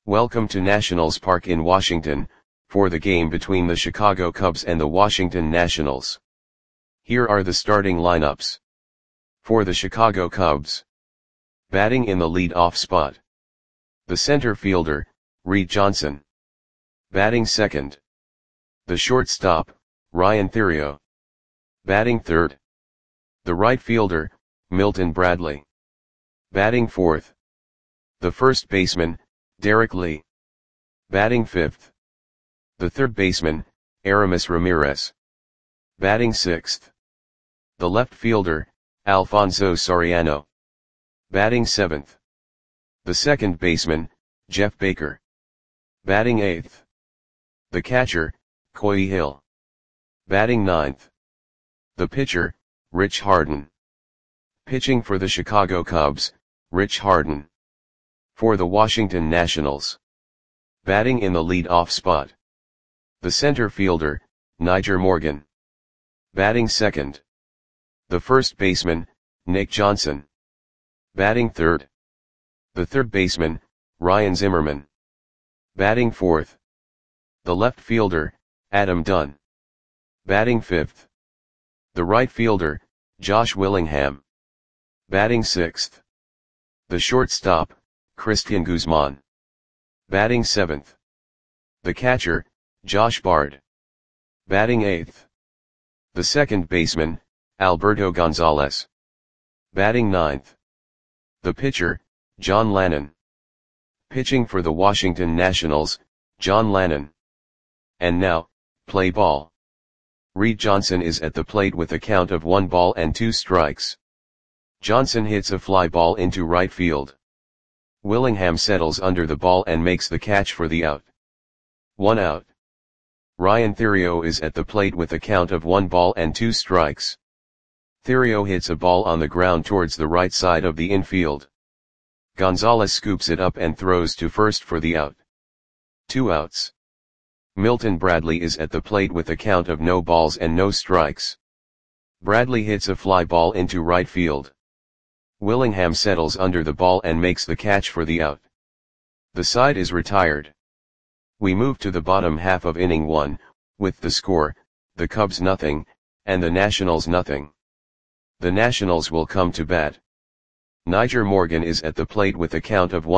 Welcome to Nationals Park in Washington, for the game between the Chicago Cubs and the Washington Nationals. Here are the starting lineups. For the Chicago Cubs. Batting in the lead-off spot. The center fielder, Reed Johnson. Batting second. The shortstop, Ryan Theriot. Batting third. The right fielder, Milton Bradley. Batting fourth. The first baseman, Derek Lee. Batting fifth. The third baseman, Aramis Ramirez. Batting sixth. The left fielder, Alfonso Soriano. Batting seventh. The second baseman, Jeff Baker. Batting eighth. The catcher, Coy Hill. Batting ninth. The pitcher, Rich Harden. Pitching for the Chicago Cubs, Rich Harden. For the Washington Nationals. Batting in the lead-off spot. The center fielder, Nyjer Morgan. Batting second. The first baseman, Nick Johnson. Batting third. The third baseman, Ryan Zimmerman. Batting fourth. The left fielder, Adam Dunn. Batting fifth. The right fielder, Josh Willingham. Batting sixth. The shortstop, Cristian Guzman. Batting seventh. The catcher, Josh Bard. Batting eighth. The second baseman, Alberto Gonzalez. Batting ninth. The pitcher, John Lannon. Pitching for the Washington Nationals, John Lannon. And now, play ball. Reed Johnson is at the plate with a count of 1-2 Johnson hits a fly ball into right field. Willingham settles under the ball and makes the catch for the out. 1 out. Ryan Theriot is at the plate with a count of 1-2. Theriot hits a ball on the ground towards the right side of the infield. Gonzalez scoops it up and throws to first for the out. 2 outs. Milton Bradley is at the plate with a count of no balls and no strikes. Bradley hits a fly ball into right field. Willingham settles under the ball and makes the catch for the out. The side is retired. We move to the bottom half of inning 1, with the score, the Cubs nothing, and the Nationals nothing. The Nationals will come to bat. Nyjer Morgan is at the plate with a count of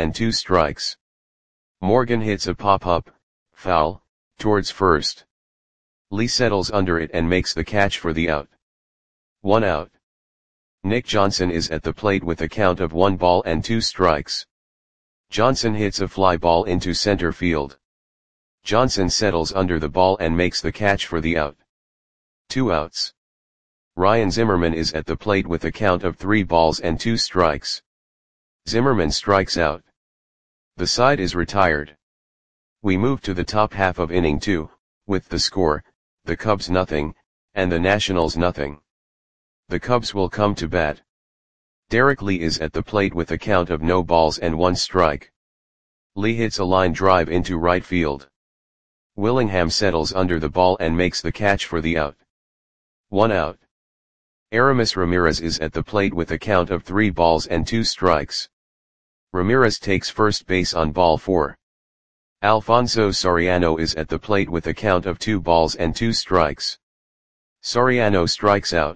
1-2. Morgan hits a pop-up, foul, towards first. Lee settles under it and makes the catch for the out. 1 out. Nick Johnson is at the plate with a count of 1-2. Johnson hits a fly ball into center field. Johnson settles under the ball and makes the catch for the out. 2 outs. Ryan Zimmerman is at the plate with a count of 3-2. Zimmerman strikes out. The side is retired. We move to the top half of inning 2, with the score, the Cubs nothing, and the Nationals nothing. The Cubs will come to bat. Derek Lee is at the plate with a count of no balls and 1 strike. Lee hits a line drive into right field. Willingham settles under the ball and makes the catch for the out. 1 out. Aramis Ramirez is at the plate with a count of 3-2. Ramirez takes first base on ball 4. Alfonso Soriano is at the plate with a count of 2-2. Soriano strikes out.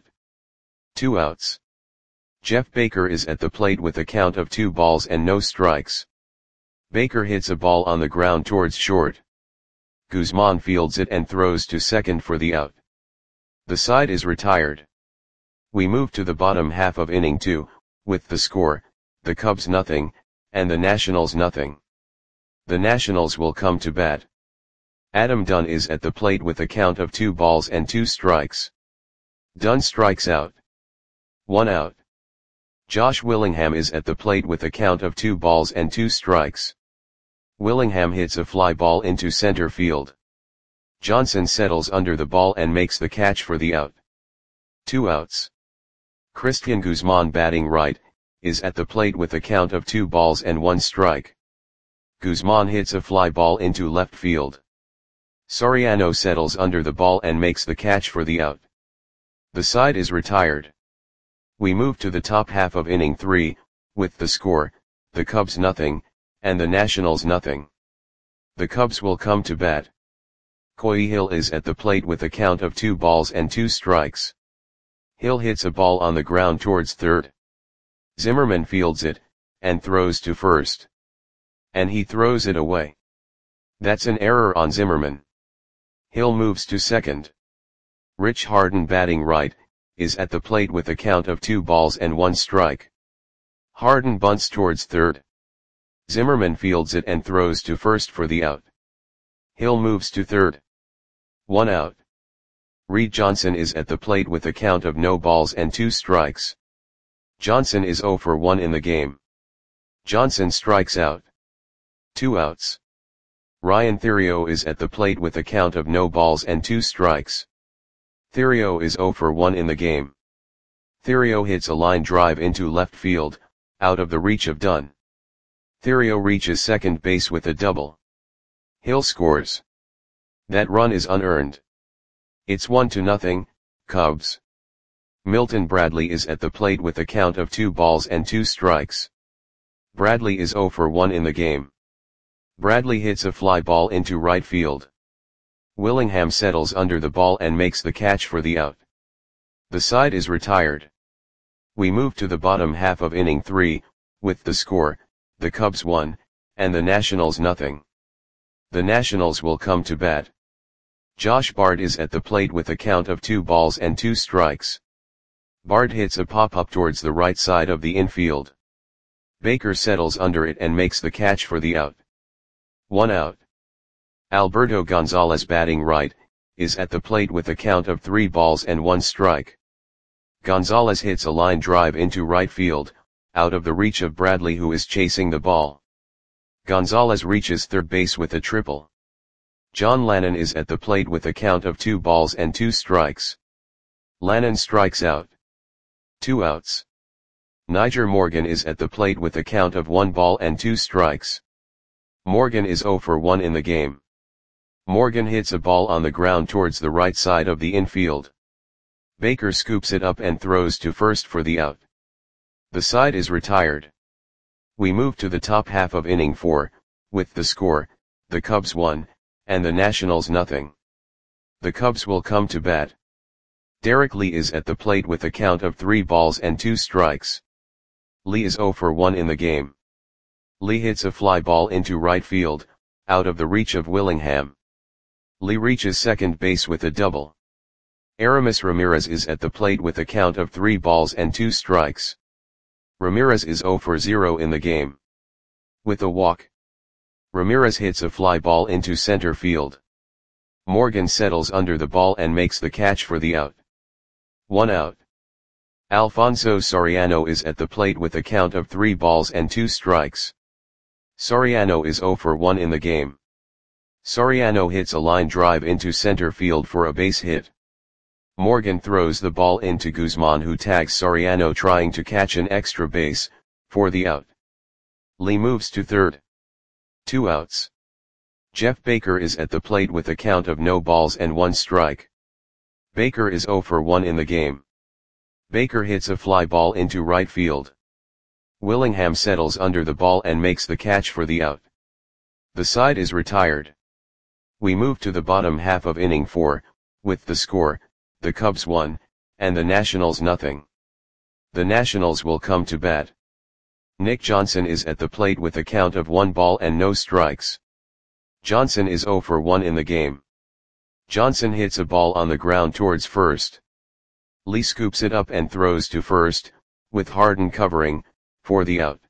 2 outs. Jeff Baker is at the plate with a count of 2 balls and no strikes. Baker hits a ball on the ground towards short. Guzman fields it and throws to second for the out. The side is retired. We move to the bottom half of inning 2, with the score, the Cubs nothing, and the Nationals nothing. The Nationals will come to bat. Adam Dunn is at the plate with a count of 2-2. Dunn strikes out. 1 out. Josh Willingham is at the plate with a count of 2-2. Willingham hits a fly ball into center field. Johnson settles under the ball and makes the catch for the out. 2 outs. Cristian Guzman batting right, is at the plate with a count of 2-1 strike. Guzman hits a fly ball into left field. Soriano settles under the ball and makes the catch for the out. The side is retired. We move to the top half of inning 3, with the score, the Cubs nothing, and the Nationals nothing. The Cubs will come to bat. Coy Hill is at the plate with a count of 2 balls and 2 strikes. Hill hits a ball on the ground towards third. Zimmerman fields it, and throws to first. And he throws it away. That's an error on Zimmerman. Hill moves to second. Rich Harden, batting right, is at the plate with a count of 2 balls and 1 strike. Harden bunts towards third. Zimmerman fields it and throws to first for the out. Hill moves to third. 1 out. Reed Johnson is at the plate with a count of no balls and 2 strikes. Johnson is 0 for 1 in the game. Johnson strikes out. 2 outs. Ryan Theriot is at the plate with a count of no balls and 2 strikes. Theriot is 0 for 1 in the game. Theriot hits a line drive into left field, out of the reach of Dunn. Theriot reaches second base with a double. Hill scores. That run is unearned. It's 1-0, Cubs. Milton Bradley is at the plate with a count of 2 balls and 2 strikes. Bradley is 0 for 1 in the game. Bradley hits a fly ball into right field. Willingham settles under the ball and makes the catch for the out. The side is retired. We move to the bottom half of inning 3, with the score, the Cubs 1, and the Nationals nothing. The Nationals will come to bat. Josh Bard is at the plate with a count of 2 balls and 2 strikes. Bard hits a pop-up towards the right side of the infield. Baker settles under it and makes the catch for the out. 1 out. Alberto Gonzalez, batting right, is at the plate with a count of 3 balls and 1 strike. Gonzalez hits a line drive into right field, out of the reach of Bradley, who is chasing the ball. Gonzalez reaches third base with a triple. John Lannon is at the plate with a count of 2 balls and 2 strikes. Lannon strikes out. 2 outs. Nyjer Morgan is at the plate with a count of 1 ball and 2 strikes. Morgan is 0 for 1 in the game. Morgan hits a ball on the ground towards the right side of the infield. Baker scoops it up and throws to first for the out. The side is retired. We move to the top half of inning 4, with the score, the Cubs 1, and the Nationals nothing. The Cubs will come to bat. Derek Lee is at the plate with a count of 3 balls and 2 strikes. Lee is 0 for 1 in the game. Lee hits a fly ball into right field, out of the reach of Willingham. Lee reaches second base with a double. Aramis Ramirez is at the plate with a count of 3 balls and 2 strikes. Ramirez is 0 for 0 in the game. With a walk. Ramirez hits a fly ball into center field. Morgan settles under the ball and makes the catch for the out. 1 out. Alfonso Soriano is at the plate with a count of 3 balls and 2 strikes. Soriano is 0 for 1 in the game. Soriano hits a line drive into center field for a base hit. Morgan throws the ball into Guzman, who tags Soriano trying to catch an extra base, for the out. Lee moves to third. 2 outs. Jeff Baker is at the plate with a count of no balls and 1 strike. Baker is 0 for 1 in the game. Baker hits a fly ball into right field. Willingham settles under the ball and makes the catch for the out. The side is retired. We move to the bottom half of inning 4, with the score, the Cubs 1, and the Nationals nothing. The Nationals will come to bat. Nick Johnson is at the plate with a count of 1 ball and no strikes. Johnson is 0 for 1 in the game. Johnson hits a ball on the ground towards first. Lee scoops it up and throws to first, with Harden covering, for the out.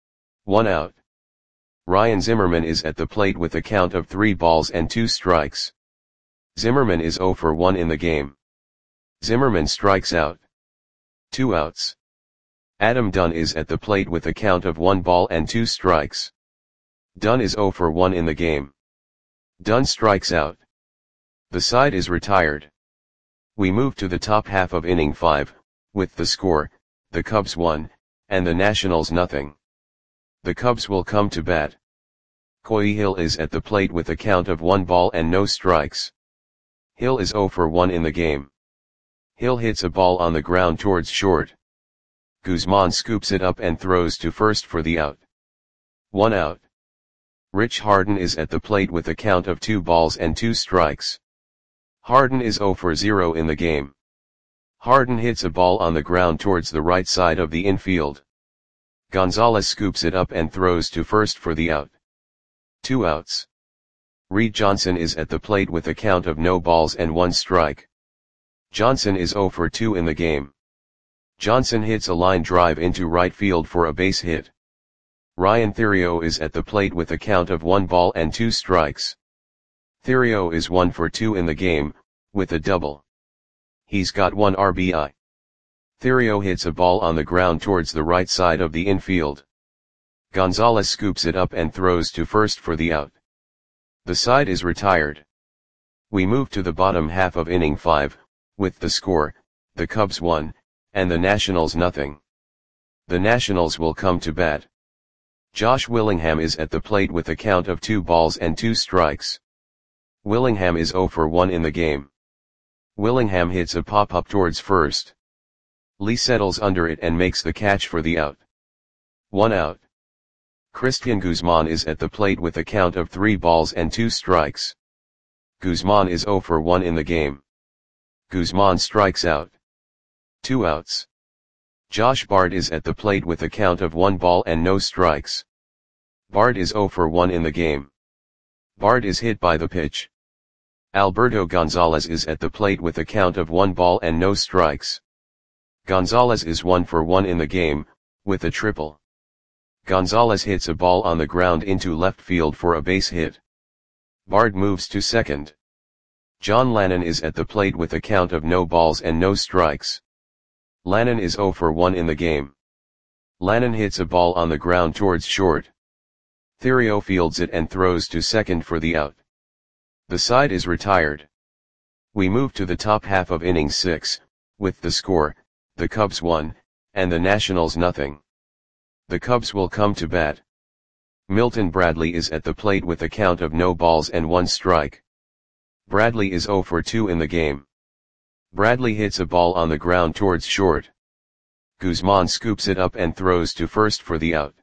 1 out. Ryan Zimmerman is at the plate with a count of 3 balls and 2 strikes. Zimmerman is 0 for 1 in the game. Zimmerman strikes out. 2 outs. Adam Dunn is at the plate with a count of 1 ball and 2 strikes. Dunn is 0 for 1 in the game. Dunn strikes out. The side is retired. We move to the top half of inning 5, with the score, the Cubs 1, and the Nationals nothing. The Cubs will come to bat. Coy Hill is at the plate with a count of 1 ball and no strikes. Hill is 0 for 1 in the game. Hill hits a ball on the ground towards short. Guzman scoops it up and throws to first for the out. 1 out. Rich Harden is at the plate with a count of 2 balls and 2 strikes. Harden is 0 for 0 in the game. Harden hits a ball on the ground towards the right side of the infield. Gonzalez scoops it up and throws to first for the out. 2 outs. Reed Johnson is at the plate with a count of no balls and 1 strike. Johnson is 0 for 2 in the game. Johnson hits a line drive into right field for a base hit. Ryan Theriot is at the plate with a count of 1 ball and 2 strikes. Theriot is 1 for 2 in the game, with a double. He's got 1 RBI. Theriot hits a ball on the ground towards the right side of the infield. Gonzalez scoops it up and throws to first for the out. The side is retired. We move to the bottom half of inning 5, with the score, the Cubs 1, and the Nationals nothing. The Nationals will come to bat. Josh Willingham is at the plate with a count of 2 balls and 2 strikes. Willingham is 0 for 1 in the game. Willingham hits a pop-up towards first. Lee settles under it and makes the catch for the out. 1 out. Christian Guzman is at the plate with a count of 3 balls and 2 strikes. Guzman is 0 for 1 in the game. Guzman strikes out. 2 outs. Josh Bard is at the plate with a count of 1 ball and no strikes. Bard is 0 for 1 in the game. Bard is hit by the pitch. Alberto Gonzalez is at the plate with a count of 1 ball and no strikes. Gonzalez is 1 for 1 in the game, with a triple. Gonzalez hits a ball on the ground into left field for a base hit. Bard moves to second. John Lannon is at the plate with a count of no balls and no strikes. Lannon is 0 for 1 in the game. Lannon hits a ball on the ground towards short. Theriot fields it and throws to second for the out. The side is retired. We move to the top half of inning 6, with the score, the Cubs 1, and the Nationals nothing. The Cubs will come to bat. Milton Bradley is at the plate with a count of no balls and 1 strike. Bradley is 0 for 2 in the game. Bradley hits a ball on the ground towards short. Guzman scoops it up and throws to first for the out.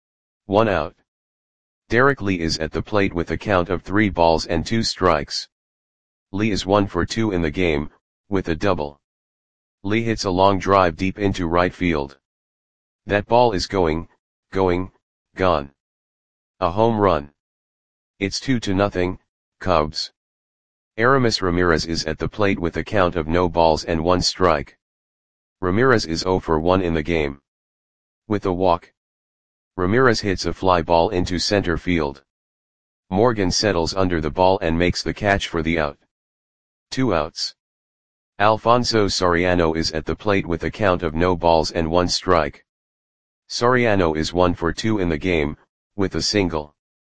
1 out. Derek Lee is at the plate with a count of 3 balls and 2 strikes. Lee is 1 for 2 in the game, with a double. Lee hits a long drive deep into right field. That ball is gone. A home run. It's 2-0, Cubs. Aramis Ramirez is at the plate with a count of no balls and 1 strike. Ramirez is 0 for 1 in the game. With a walk. Ramirez hits a fly ball into center field. Morgan settles under the ball and makes the catch for the out. 2 outs. Alfonso Soriano is at the plate with a count of no balls and 1 strike. Soriano is 1 for 2 in the game, with a single.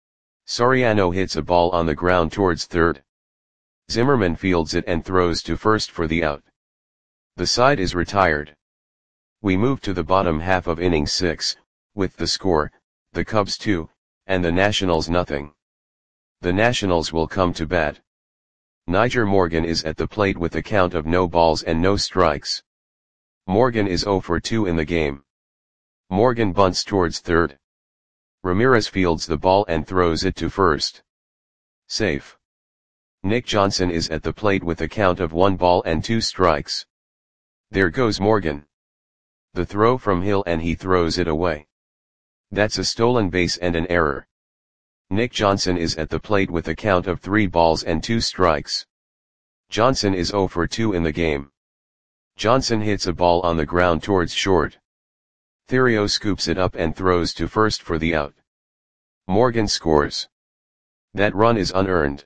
Soriano hits a ball on the ground towards third. Zimmerman fields it and throws to first for the out. The side is retired. We move to the bottom half of inning 6, with the score, the Cubs 2, and the Nationals nothing. The Nationals will come to bat. Niger Morgan is at the plate with a count of no balls and no strikes. Morgan is 0 for 2 in the game. Morgan bunts towards third. Ramirez fields the ball and throws it to first. Safe. Nick Johnson is at the plate with a count of 1 ball and 2 strikes. There goes Morgan. The throw from Hill and he throws it away. That's a stolen base and an error. Nick Johnson is at the plate with a count of 3 balls and 2 strikes. Johnson is 0 for 2 in the game. Johnson hits a ball on the ground towards short. Theriot scoops it up and throws to first for the out. Morgan scores. That run is unearned.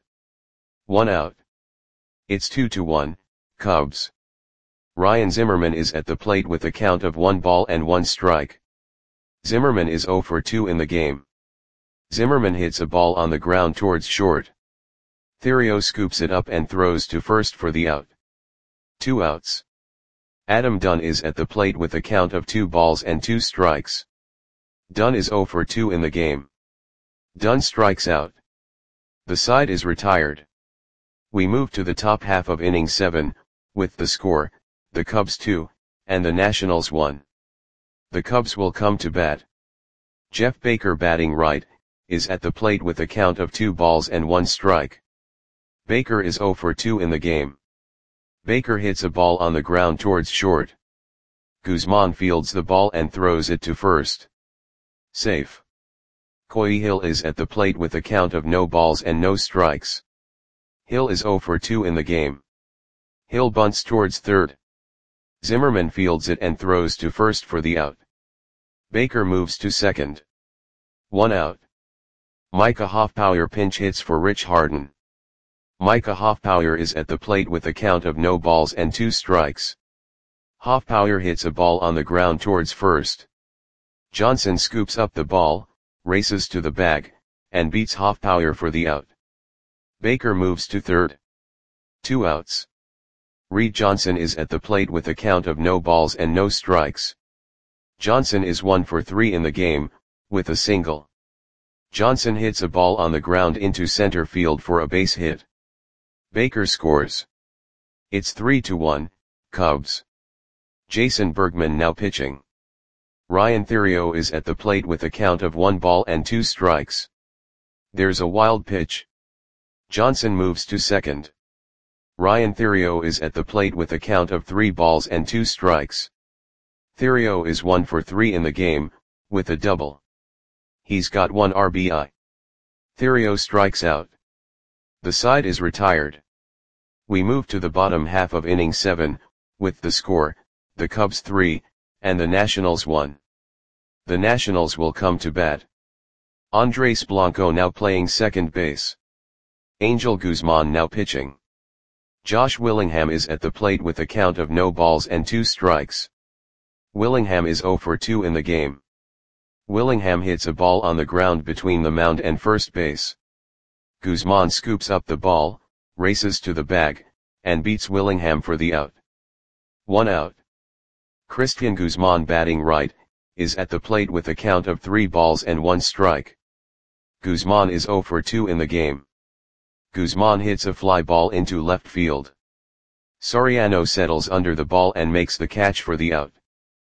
1 out. It's 2-1, Cubs. Ryan Zimmerman is at the plate with a count of 1 ball and 1 strike. Zimmerman is 0 for 2 in the game. Zimmerman hits a ball on the ground towards short. Theriot scoops it up and throws to first for the out. 2 outs. Adam Dunn is at the plate with a count of 2 balls and 2 strikes. Dunn is 0 for 2 in the game. Dunn strikes out. The side is retired. We move to the top half of inning 7, with the score, the Cubs 2, and the Nationals 1. The Cubs will come to bat. Jeff Baker batting right, is at the plate with a count of 2 balls and 1 strike. Baker is 0 for 2 in the game. Baker hits a ball on the ground towards short. Guzman fields the ball and throws it to first. Safe. Coy Hill is at the plate with a count of no balls and no strikes. Hill is 0 for 2 in the game. Hill bunts towards third. Zimmerman fields it and throws to first for the out. Baker moves to second. 1 out. Micah Hoffpauir pinch hits for Rich Harden. Micah Hoffpauir is at the plate with a count of no balls and 2 strikes. Hoffpauir hits a ball on the ground towards first. Johnson scoops up the ball, races to the bag, and beats Hoffpauir for the out. Baker moves to third. 2 outs. Reed Johnson is at the plate with a count of no balls and no strikes. Johnson is 1 for 3 in the game, with a single. Johnson hits a ball on the ground into center field for a base hit. Baker scores. It's 3-1, Cubs. Jason Bergman now pitching. Ryan Theriot is at the plate with a count of 1 ball and 2 strikes. There's a wild pitch. Johnson moves to second. Ryan Theriot is at the plate with a count of 3 balls and 2 strikes. Theriot is 1 for 3 in the game, with a double. He's got 1 RBI. Theriot strikes out. The side is retired. We move to the bottom half of inning 7, with the score, the Cubs 3, and the Nationals 1. The Nationals will come to bat. Andres Blanco now playing second base. Angel Guzman now pitching. Josh Willingham is at the plate with a count of no balls and 2 strikes. Willingham is 0 for 2 in the game. Willingham hits a ball on the ground between the mound and first base. Guzman scoops up the ball, races to the bag, and beats Willingham for the out. 1 out. Christian Guzman batting right, is at the plate with a count of 3 balls and 1 strike. Guzman is 0 for 2 in the game. Guzman hits a fly ball into left field. Soriano settles under the ball and makes the catch for the out.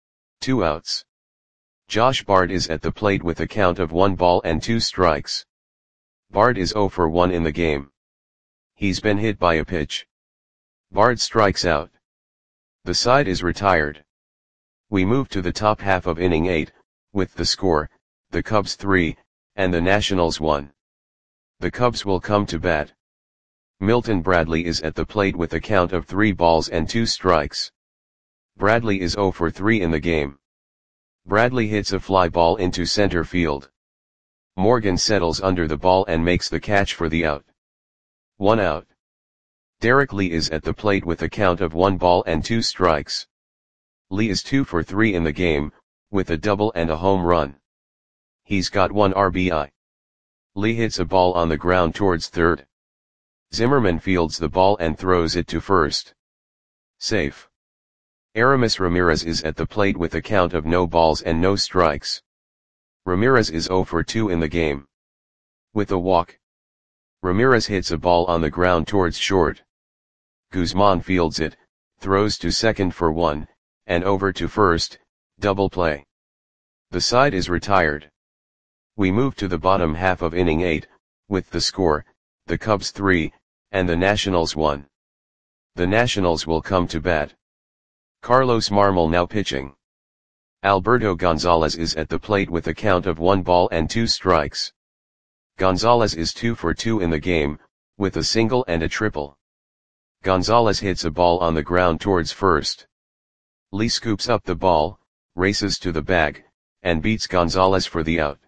2 outs. Josh Bard is at the plate with a count of 1 ball and 2 strikes. Bard is 0 for 1 in the game. He's been hit by a pitch. Bard strikes out. The side is retired. We move to the top half of inning 8, with the score, the Cubs 3, and the Nationals 1. The Cubs will come to bat. Milton Bradley is at the plate with a count of 3 balls and 2 strikes. Bradley is 0 for 3 in the game. Bradley hits a fly ball into center field. Morgan settles under the ball and makes the catch for the out. 1 out. Derek Lee is at the plate with a count of 1 ball and 2 strikes. Lee is 2 for 3 in the game, with a double and a home run. He's got 1 RBI. Lee hits a ball on the ground towards third. Zimmerman fields the ball and throws it to first. Safe. Aramis Ramirez is at the plate with a count of no balls and no strikes. Ramirez is 0 for 2 in the game. With a walk. Ramirez hits a ball on the ground towards short. Guzman fields it, throws to second for 1, and over to first, double play. The side is retired. We move to the bottom half of inning 8, with the score, the Cubs 3, and the Nationals 1. The Nationals will come to bat. Carlos Marmol now pitching. Alberto Gonzalez is at the plate with a count of 1 ball and 2 strikes. Gonzalez is 2 for 2 in the game, with a single and a triple. Gonzalez hits a ball on the ground towards first. Lee scoops up the ball, races to the bag, and beats Gonzalez for the out.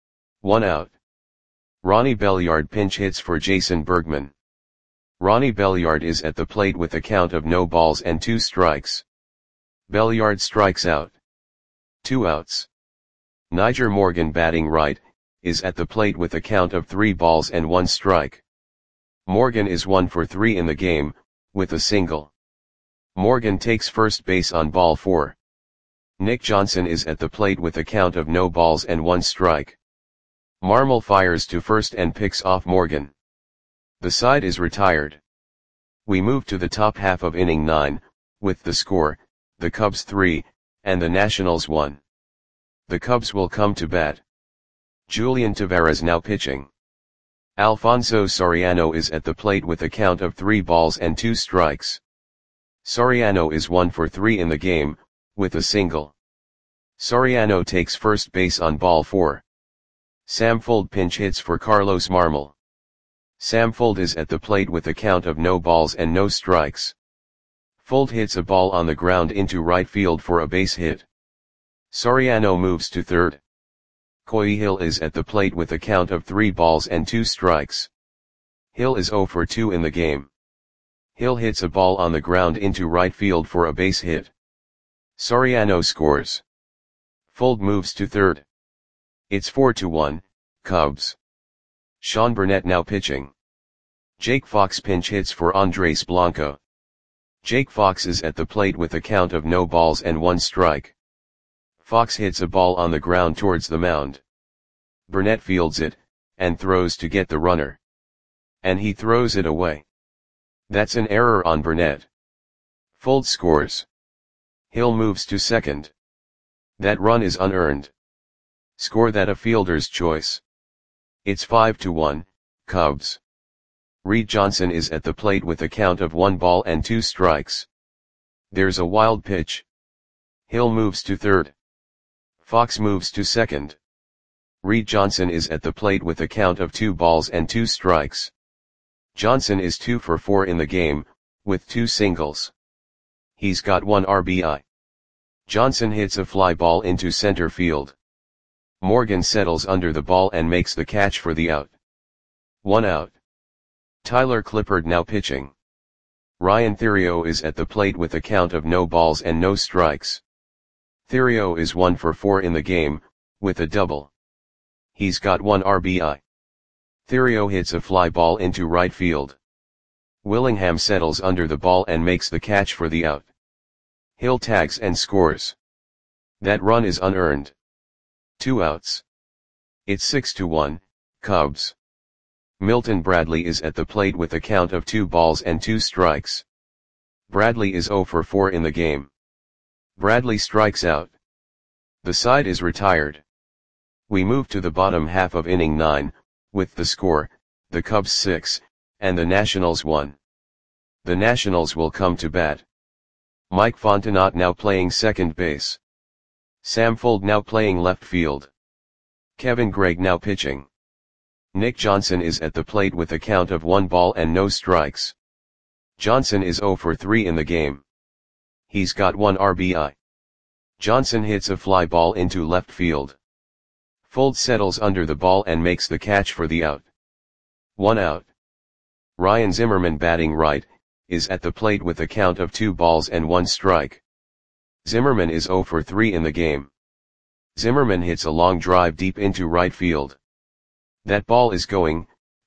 1 out. Ronnie Belliard pinch hits for Jason Bergman. Ronnie Belliard is at the plate with a count of no balls and 2 strikes. Belliard strikes out. 2 outs. Niger Morgan batting right, is at the plate with a count of 3 balls and 1 strike. Morgan is 1 for 3 in the game, with a single. Morgan takes first base on ball 4. Nick Johnson is at the plate with a count of no balls and 1 strike. Marmol fires to first and picks off Morgan. The side is retired. We move to the top half of inning 9, with the score, the Cubs 3, and the Nationals 1. The Cubs will come to bat. Julian Tavares now pitching. Alfonso Soriano is at the plate with a count of 3 balls and 2 strikes. Soriano is 1 for 3 in the game, with a single. Soriano takes first base on ball 4. Sam Fuld pinch hits for Carlos Marmol. Sam Fuld is at the plate with a count of no balls and no strikes. Fuld hits a ball on the ground into right field for a base hit. Soriano moves to third. Coy Hill is at the plate with a count of 3 balls and 2 strikes. Hill is 0 for 2 in the game. Hill hits a ball on the ground into right field for a base hit. Soriano scores. Fuld moves to third. It's 4-1, Cubs. Sean Burnett now pitching. Jake Fox pinch hits for Andres Blanco. Jake Fox is at the plate with a count of no balls and 1 strike. Fox hits a ball on the ground towards the mound. Burnett fields it, and throws to get the runner. And he throws it away. That's an error on Burnett. Fuld scores. Hill moves to second. That run is unearned. Score that a fielder's choice. It's 5-1, Cubs. Reed Johnson is at the plate with a count of 1 ball and 2 strikes. There's a wild pitch. Hill moves to third. Fox moves to second. Reed Johnson is at the plate with a count of 2 balls and 2 strikes. Johnson is 2 for 4 in the game, with 2 singles. He's got 1 RBI. Johnson hits a fly ball into center field. Morgan settles under the ball and makes the catch for the out. 1 out. Tyler Clippard now pitching. Ryan Theriot is at the plate with a count of no balls and no strikes. Theriot is 1 for 4 in the game, with a double. He's got 1 RBI. Theriot hits a fly ball into right field. Willingham settles under the ball and makes the catch for the out. Hill tags and scores. That run is unearned. 2 outs. It's 6-1, Cubs. Milton Bradley is at the plate with a count of 2 balls and 2 strikes. Bradley is 0 for 4 in the game. Bradley strikes out. The side is retired. We move to the bottom half of inning 9, with the score, the Cubs 6, and the Nationals 1. The Nationals will come to bat. Mike Fontenot now playing second base. Sam Fuld now playing left field. Kevin Gregg now pitching. Nick Johnson is at the plate with a count of 1 ball and no strikes. Johnson is 0 for 3 in the game. He's got 1 RBI. Johnson hits a fly ball into left field. Fuld settles under the ball and makes the catch for the out. 1 out. Ryan Zimmerman batting right, is at the plate with a count of 2 balls and 1 strike. Zimmerman is 0 for 3 in the game. Zimmerman hits a long drive deep into right field. That ball is gone.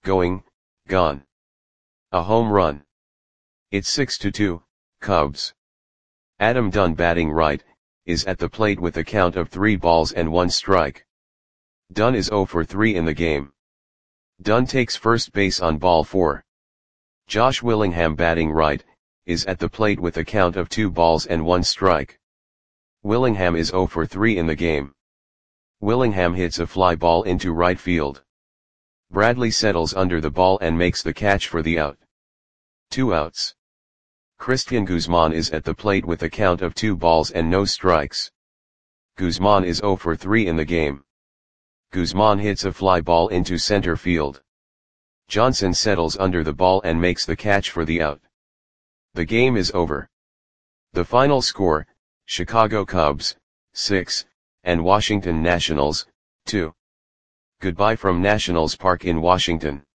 A home run. It's 6-2, Cubs. Adam Dunn batting right, is at the plate with a count of 3 balls and 1 strike. Dunn is 0 for 3 in the game. Dunn takes first base on ball 4. Josh Willingham batting right, is at the plate with a count of 2 balls and 1 strike. Willingham is 0 for 3 in the game. Willingham hits a fly ball into right field. Bradley settles under the ball and makes the catch for the out. 2 outs. Christian Guzman is at the plate with a count of 2 balls and no strikes. Guzman is 0 for 3 in the game. Guzman hits a fly ball into center field. Johnson settles under the ball and makes the catch for the out. The game is over. The final score, Chicago Cubs, 6, and Washington Nationals, 2. Goodbye from Nationals Park in Washington.